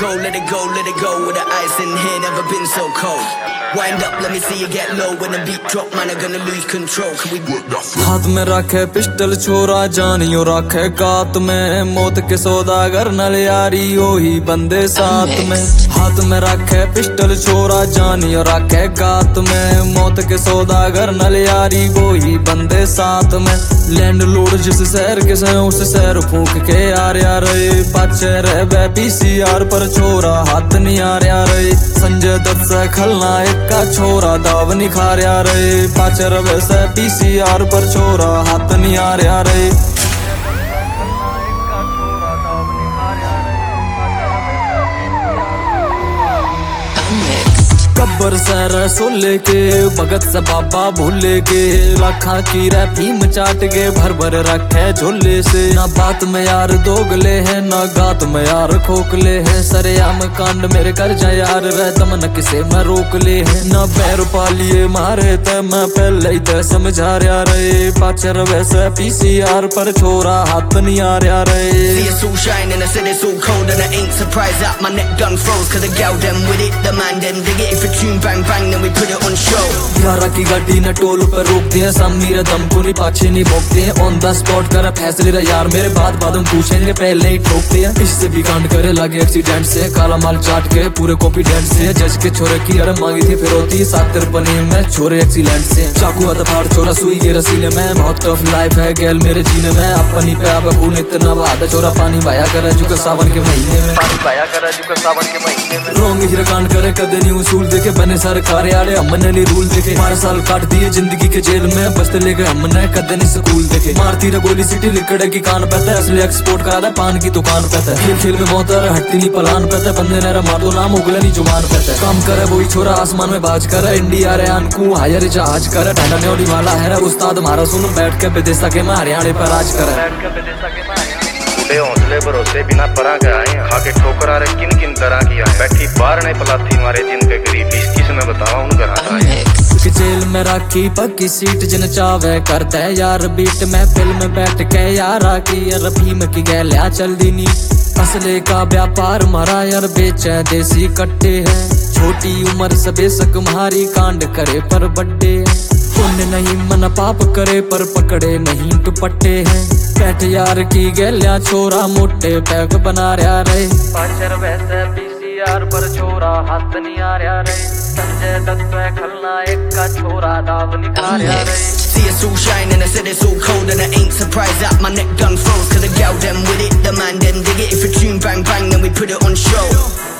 go, let it go, let it go. With the ice in here, never been so cold. Wind up, let me see you get low. When the beat drop, man, I'm gonna lose control. Can we work that flow? हाथ में रखे pistol छोरा जानियो रखे कात में, मौत के सौदागर नल यारी ओही बंदे साथ में। हाथ में रखे पिस्टल छोरा जानियो रखे कात में, मौत के सौदागर नल यारी वही बंदे साथ में। लैंडलॉर्ड जिस शहर के से उस शहर फूक के यार रे, पाचे रहे पीसीआर पर छोरा हाथ नहीं आ रे। संजय दत्त से खलनायक का छोरा दाव निखार रे, पाचे रहे से पीसीआर पर छोरा हाथ नहीं आ रे। गब्बर से रसोले के भगत से बाबा भूले के, लाखा की रैफीम चाट के भर भर रखे झोले से। ना बात में यार दोगले हैं, ना गात में यार खोखले हैं, सरेआम कांड मेरे कर जाए यार रह तमन किसे मैं रोक ले है। ना पैर पालिए मारे ते मैं पहले ही ते समझा रे, पाचर वैसे पीसीआर पर छोरा हाथ नहीं आ रे। See it's all shining, I said it's all cold, and I ain't surprised that my neck done froze. Cause the gal them with it, the man them dig it. If a tune bang bang, then we put it on show. यारा की गाड़ी न toll पर रोकते हैं, सामने दम को नहीं पाछे नहीं भोगते हैं। ऑन द स्पॉट कर फैसले रहा यार मेरे बाद हम पूछेंगे पहले ही ठोकते हैं। इससे भी कांड करे लगे एक्सीडेंट से, काला माल चाट के पूरे कॉन्फिडेंस से। जज के छोरे की अरे मांगी थी फिरौती, 7 तिरपनी में छोरे एक्सीलेंट से। चाकू हथफाड़ छोरा सुई के रसीले में, बहुत टफ लाइफ है गैल मेरे जीने में। अपनी पे अब खून इतना बहादा छोरा पानी भाया करे जुका सावन के महीने में, पानी भाया करे जुका सावन के महीने में। रोंग हीरा कांड करे कदे नहीं उसूल देखे, बने सरकार यारे हमने नहीं रूल देखे। 12 साल काट दिए जिंदगी के जेल में, बचते ले गए हमने कदे नहीं स्कूल देखे। मारती रे गोली सिटी लिकड़े की कान पे है, असली एक्सपोर्ट करा दे पान की दुकान पे है। खेल खेल में बहुत हटती नहीं पलान पे है, बंदे ने मार दो नाम उगले नहीं जुबान पे है। काम करे वही छोरा आसमान में बाज करे, इंडिया रे अनकू हायर जहाज करे। ढंडने वाली वाला है उस्ताद मारा सुन बैठ के विदेशा के मैं हरियाणा पर राज करे। हौसले भरोसे बिना परा के आए, खाके ठोकरा रे किन किन तरह की बैठी बाहर ने पलाथी मारे जिनके गरीब किस में बतावा उन घर जेल में राखी पक्की सीट जिन चावे करते यार बीट में। फिल्म बैठ के यारा की रफीम की गैलिया चल दीनी, असले का व्यापार मारा यार बेचे देसी कट्टे हैं। छोटी उम्र से बेशक मारी कांड करे पर बड्डे, पुण्य नहीं मन पाप करे पर पकड़े नहीं दुपट्टे हैं। बैठ यार की गैलिया छोरा मोटे पैक बना रे, पाचर वैसे पीसीआर पर छोरा हाथ नहीं आ रे। संजय दत्त खलनायक का छोरा दाव निखार रे। See it's all shining, I said it's all cold, and I ain't surprised that my neck done froze. Cause the gal them with it, the man them dig it. If a tune bang bang, then we put it on show.